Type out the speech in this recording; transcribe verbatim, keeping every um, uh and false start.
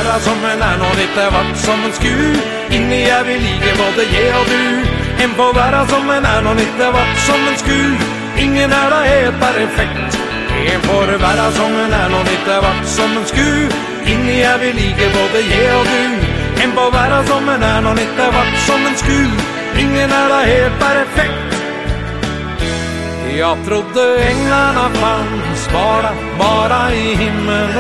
være som en er når det er vart som en sku. Inni er vi like både jeg og du. En får være som en er når det er vart som en sku. Ingen er da helt perfekt. En får være som en er når det er vart som en sku. Inni er vi like både jeg og du. En får være som en er når det er vart som en sku. Ingen er da helt perfekt. Jag trodde änglarna fanns bara, bara i himmelen.